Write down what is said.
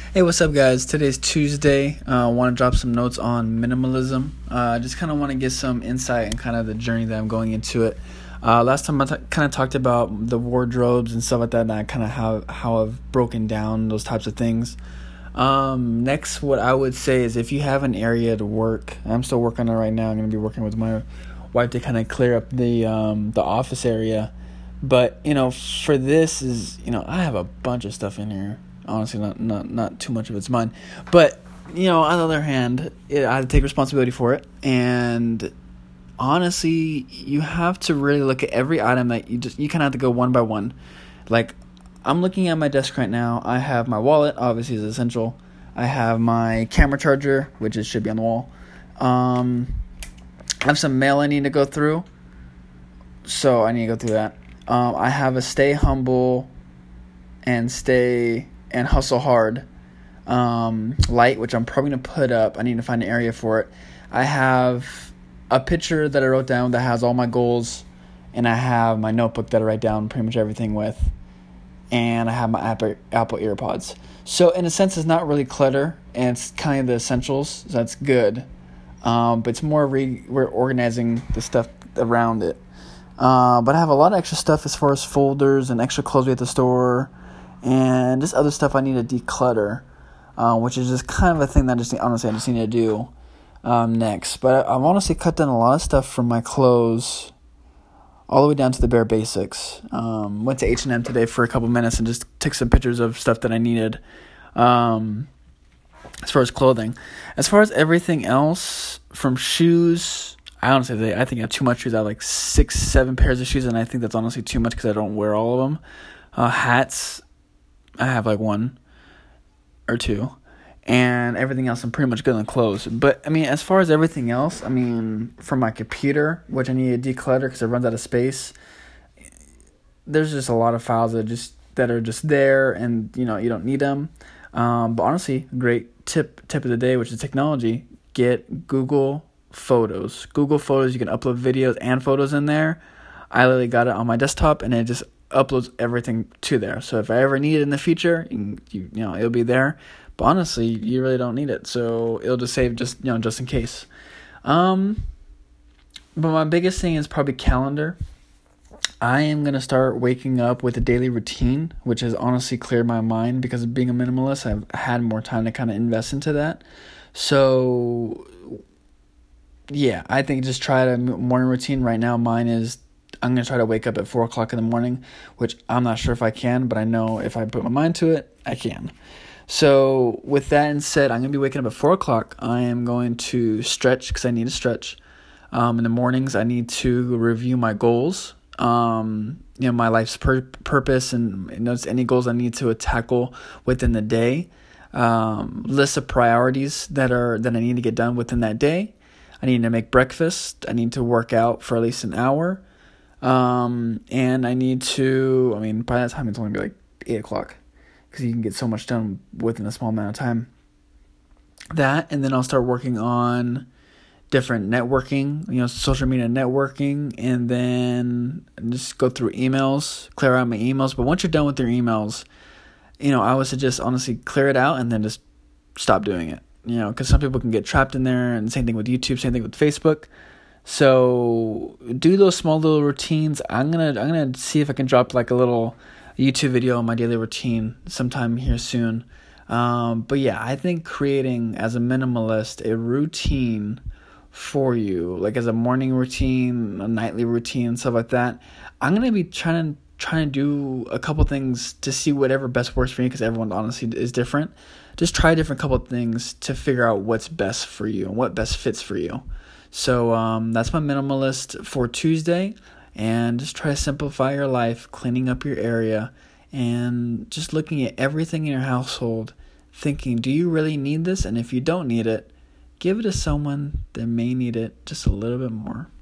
Hey, what's up, guys? Today's Tuesday. I want to drop some notes on minimalism. Just kind of want to get some insight and kind of the journey that I'm going into it. Last time I kind of talked about the wardrobes and stuff like that, and kind of how I've broken down those types of things. Next, what I would say is if you have an area to work, I'm still working on it right now. I'm going to be working with my wife to kind of clear up the office area. But, for this I have a bunch of stuff in here. Honestly, not too much of it's mine. But, on the other hand, I have to take responsibility for it. And honestly, you have to really look at every item that you kind of have to go one by one. Like, I'm looking at my desk right now. I have my wallet, obviously is essential. I have my camera charger, which should be on the wall. I have some mail I need to go through. So I need to go through that. I have a stay humble and hustle hard light, which I'm probably going to put up. I need to find an area for it. I have a picture that I wrote down that has all my goals, and I have my notebook that I write down pretty much everything with, and I have my Apple AirPods. So in a sense, it's not really clutter, and it's kind of the essentials, so that's good. But it's more we're organizing the stuff around it. But I have a lot of extra stuff as far as folders and extra clothes we have to store, and just other stuff I need to declutter, which is just kind of a thing that I just need to do next. But I've honestly cut down a lot of stuff from my clothes all the way down to the bare basics. Went to H&M today for a couple minutes and just took some pictures of stuff that I needed as far as clothing. As far as everything else, from shoes, I think I have too much shoes. I have like 6-7 pairs of shoes, and I think that's honestly too much because I don't wear all of them. Hats, I have like 1 or 2, and everything else I'm pretty much good on clothes. But as far as everything else, from my computer, which I need to declutter because it runs out of space, there's just a lot of files that are just there, and you don't need them. But honestly, great tip of the day, which is technology. Get Google Photos. Google Photos, you can upload videos and photos in there. I literally got it on my desktop, and it just uploads everything to there. So if I ever need it in the future, it'll be there. But honestly, you really don't need it. So it'll just save just in case. But my biggest thing is probably calendar. I am going to start waking up with a daily routine, which has honestly cleared my mind because of being a minimalist. I've had more time to kind of invest into that. So yeah, I think just try a morning routine. Right now, mine is I'm going to try to wake up at 4 o'clock in the morning, which I'm not sure if I can, but I know if I put my mind to it, I can. So with that said, I'm going to be waking up at 4 o'clock. I am going to stretch because I need to stretch. In the mornings, I need to review my goals, my life's purpose, and any goals I need to tackle within the day. List of priorities that I need to get done within that day. I need to make breakfast. I need to work out for at least an hour. And I need to, by that time it's only be like 8 o'clock because you can get so much done within a small amount of time. That, and then I'll start working on different networking, social media networking, and then just go through emails, clear out my emails. But once you're done with your emails, I would suggest honestly clear it out and then just stop doing it, because some people can get trapped in there, and same thing with YouTube, same thing with Facebook. So do those small little routines. I'm gonna see if I can drop like a little YouTube video on my daily routine sometime here soon. But yeah, I think creating as a minimalist a routine for you, like as a morning routine, a nightly routine, stuff like that. I'm gonna be trying to do a couple things to see whatever best works for you, because everyone honestly is different. Just try a different couple of things to figure out what's best for you and what best fits for you. So that's my minimalist for Tuesday, and just try to simplify your life, cleaning up your area, and just looking at everything in your household, thinking, do you really need this? And if you don't need it, give it to someone that may need it just a little bit more.